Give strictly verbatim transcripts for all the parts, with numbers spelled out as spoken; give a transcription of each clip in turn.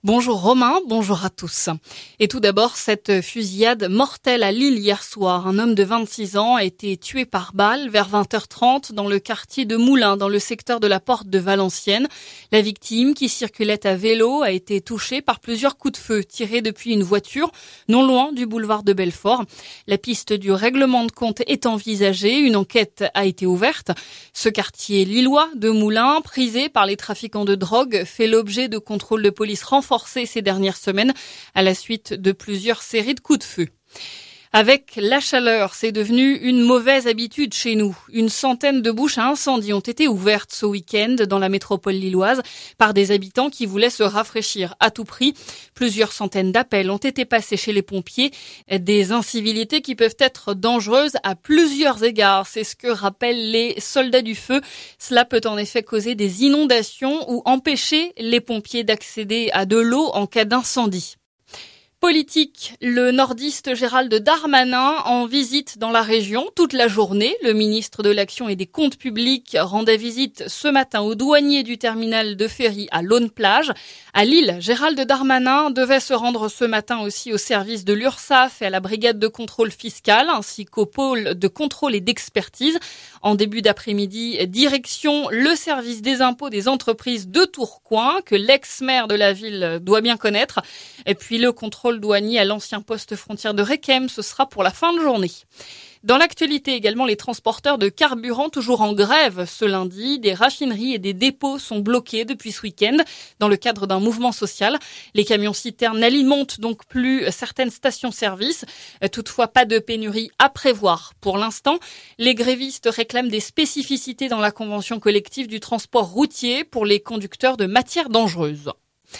Bonjour Romain, bonjour à tous. Et tout d'abord, cette fusillade mortelle à Lille hier soir. Un homme de vingt-six ans a été tué par balle vers vingt heures trente dans le quartier de Moulins, dans le secteur de la Porte de Valenciennes. La victime, qui circulait à vélo, a été touchée par plusieurs coups de feu tirés depuis une voiture non loin du boulevard de Belfort. La piste du règlement de compte est envisagée. Une enquête a été ouverte. Ce quartier lillois de Moulins, prisé par les trafiquants de drogue, fait l'objet de contrôles de police renforcés ces dernières semaines à la suite de plusieurs séries de coups de feu. Avec la chaleur, c'est devenu une mauvaise habitude chez nous. Une centaine de bouches à incendie ont été ouvertes ce week-end dans la métropole lilloise par des habitants qui voulaient se rafraîchir à tout prix. Plusieurs centaines d'appels ont été passés chez les pompiers. Des incivilités qui peuvent être dangereuses à plusieurs égards. C'est ce que rappellent les soldats du feu. Cela peut en effet causer des inondations ou empêcher les pompiers d'accéder à de l'eau en cas d'incendie. Politique, le nordiste Gérald Darmanin en visite dans la région toute la journée. Le ministre de l'Action et des Comptes publics rendait visite ce matin aux douaniers du terminal de ferry à Laune-Plage. À Lille, Gérald Darmanin devait se rendre ce matin aussi au service de l'URSSAF et à la brigade de contrôle fiscal ainsi qu'au pôle de contrôle et d'expertise. En début d'après-midi, direction le service des impôts des entreprises de Tourcoing que l'ex-maire de la ville doit bien connaître. Et puis le contrôle douanier à l'ancien poste frontière de Requem, ce sera pour la fin de journée. Dans l'actualité également, les transporteurs de carburant toujours en grève ce lundi. Des raffineries et des dépôts sont bloqués depuis ce week-end dans le cadre d'un mouvement social. Les camions-citernes n'alimentent donc plus certaines stations-service. Toutefois, pas de pénurie à prévoir pour l'instant. Les grévistes réclament des spécificités dans la convention collective du transport routier pour les conducteurs de matières dangereuses.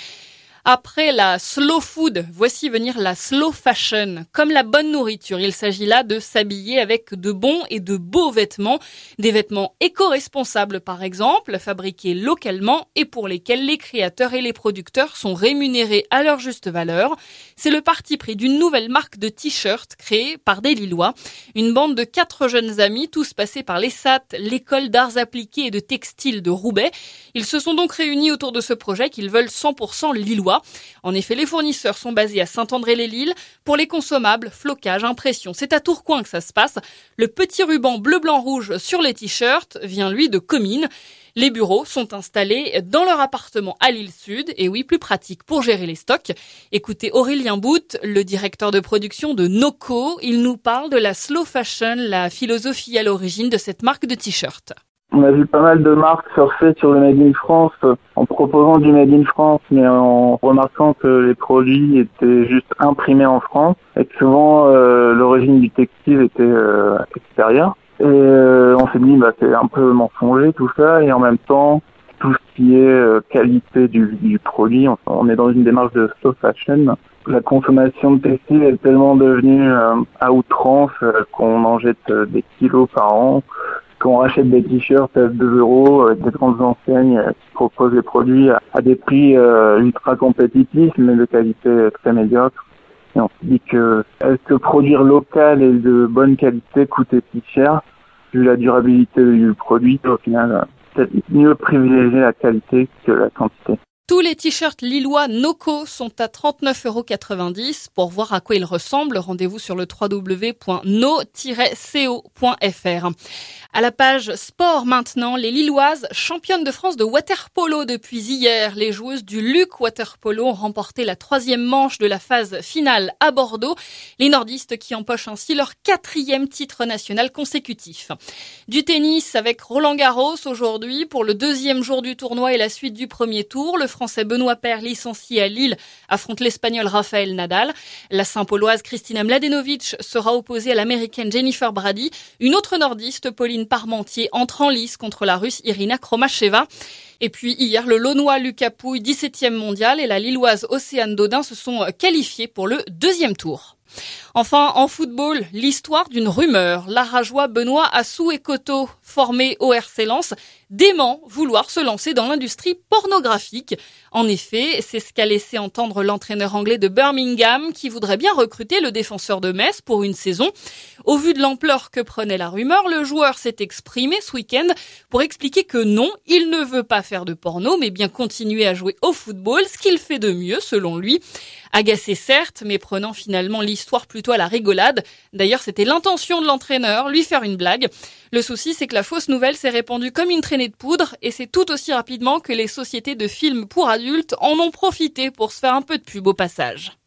Après la slow food, voici venir la slow fashion. Comme la bonne nourriture, il s'agit là de s'habiller avec de bons et de beaux vêtements. Des vêtements éco-responsables par exemple, fabriqués localement et pour lesquels les créateurs et les producteurs sont rémunérés à leur juste valeur. C'est le parti pris d'une nouvelle marque de t-shirts créée par des Lillois. Une bande de quatre jeunes amis, tous passés par l'E S A T, l'école d'arts appliqués et de textile de Roubaix. Ils se sont donc réunis autour de ce projet qu'ils veulent cent pour cent lillois. En effet, les fournisseurs sont basés à Saint-André-les-Lilles. Pour les consommables, flocage, impression, c'est à Tourcoing que ça se passe. Le petit ruban bleu-blanc-rouge sur les t-shirts vient, lui, de Comines. Les bureaux sont installés dans leur appartement à Lille Sud. Et oui, plus pratique pour gérer les stocks. Écoutez Aurélien Bout, le directeur de production de Noco. Il nous parle de la slow fashion, la philosophie à l'origine de cette marque de t-shirts. On a vu pas mal de marques surfer sur le Made in France en proposant du Made in France, mais en remarquant que les produits étaient juste imprimés en France et que souvent euh, l'origine du textile était euh, extérieure. Et euh, on s'est dit bah c'est un peu mensonger tout ça, et en même temps tout ce qui est euh, qualité du, du produit, on, on est dans une démarche de slow fashion. La consommation de textile est tellement devenue euh, à outrance euh, qu'on en jette euh, des kilos par an. Qu'on rachète des t-shirts à deux euros avec des grandes enseignes qui proposent des produits à des prix euh, ultra compétitifs mais de qualité très médiocre. Et on se dit que est-ce que produire local et de bonne qualité coûtait si cher vu la durabilité du produit? Au final, c'est mieux privilégier la qualité que la quantité. Tous les t-shirts lillois Noco sont à trente-neuf euros quatre-vingt-dix. Pour voir à quoi ils ressemblent, rendez-vous sur le w w w point no tiret co point f r. À la page sport maintenant, les Lilloises championnes de France de water-polo depuis hier. Les joueuses du Luc Water-Polo ont remporté la troisième manche de la phase finale à Bordeaux. Les nordistes qui empochent ainsi leur quatrième titre national consécutif. Du tennis avec Roland Garros aujourd'hui pour le deuxième jour du tournoi et la suite du premier tour. Le Français Benoît Paire, licencié à Lille, affronte l'Espagnol Rafael Nadal. La Saint-Pauloise Kristina Mladenovic sera opposée à l'Américaine Jennifer Brady. Une autre nordiste, Pauline Parmentier, entre en lice contre la Russe Irina Kromacheva. Et puis hier, le Launois Lucas Pouille, dix-septième mondial, et la Lilloise Océane Dodin se sont qualifiés pour le deuxième tour. Enfin, en football, l'histoire d'une rumeur. L'Arajois Benoît Assou-Ekotto, formé au R C Lens, dément vouloir se lancer dans l'industrie pornographique. En effet, c'est ce qu'a laissé entendre l'entraîneur anglais de Birmingham qui voudrait bien recruter le défenseur de Metz pour une saison. Au vu de l'ampleur que prenait la rumeur, le joueur s'est exprimé ce week-end pour expliquer que non, il ne veut pas faire de porno, mais bien continuer à jouer au football, ce qu'il fait de mieux selon lui. Agacé certes, mais prenant finalement l'histoire plutôt à la rigolade. D'ailleurs, c'était l'intention de l'entraîneur, lui faire une blague. Le souci, c'est que la fausse nouvelle s'est répandue comme une traînée de poudre et c'est tout aussi rapidement que les sociétés de films pour adultes en ont profité pour se faire un peu de pub au passage.